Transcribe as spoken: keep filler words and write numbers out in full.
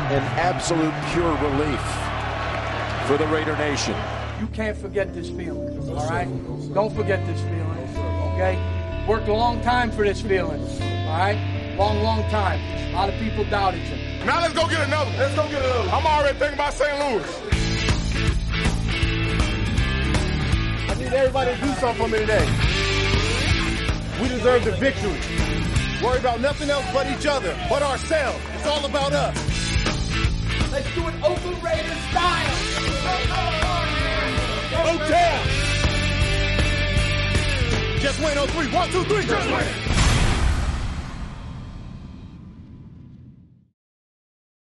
an absolute pure relief for the Raider Nation. You can't forget this feeling, all right? Don't forget this feeling, okay? Worked a long time for this feeling, all right? Long, long time. A lot of people doubted you. Now let's go get another. Let's go get another. I'm already thinking about Saint Louis. I need everybody to do something for me today. We deserve the victory. Worry about nothing else but each other, but ourselves. It's all about us. Let's do it Oakland Raiders style. Hotel. Just win oh three. One, two, three. Just win.